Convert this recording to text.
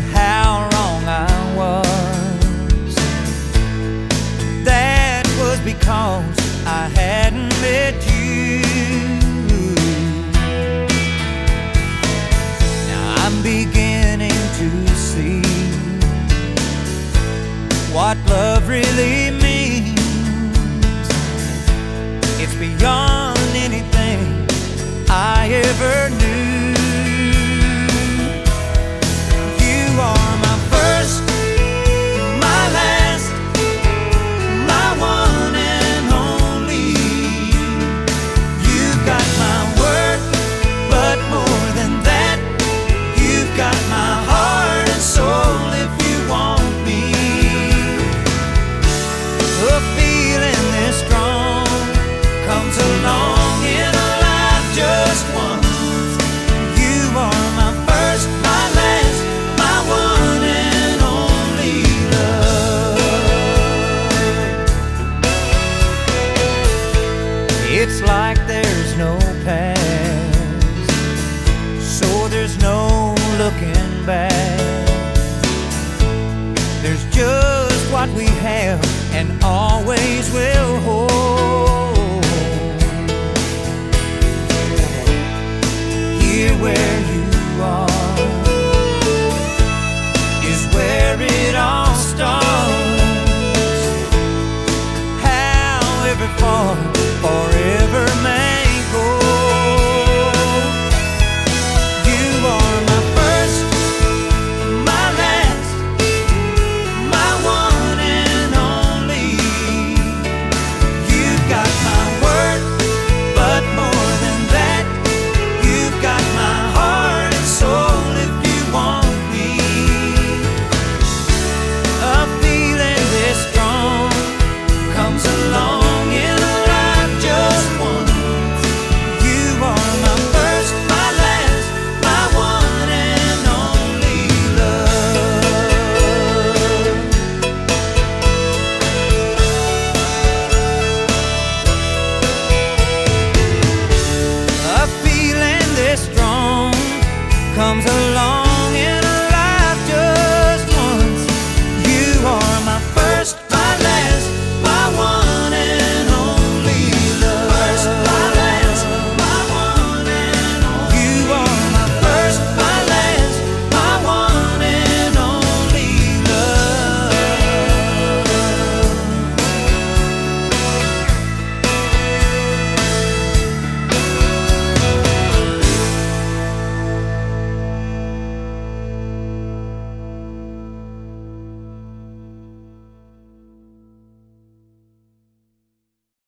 how wrong I was. That was because I hadn't met you. Now I'm beginning to see what love really means. It's beyond anything I ever knew. You are my first, my last, my one and only. You've got my word, but more than that, you've got my heart and soul if you want me. A feeling this strong comes along in a life just once. You are my first, my last, my one and only love. It's like there's no past, so there's no looking back. There's just what we have and always will hold.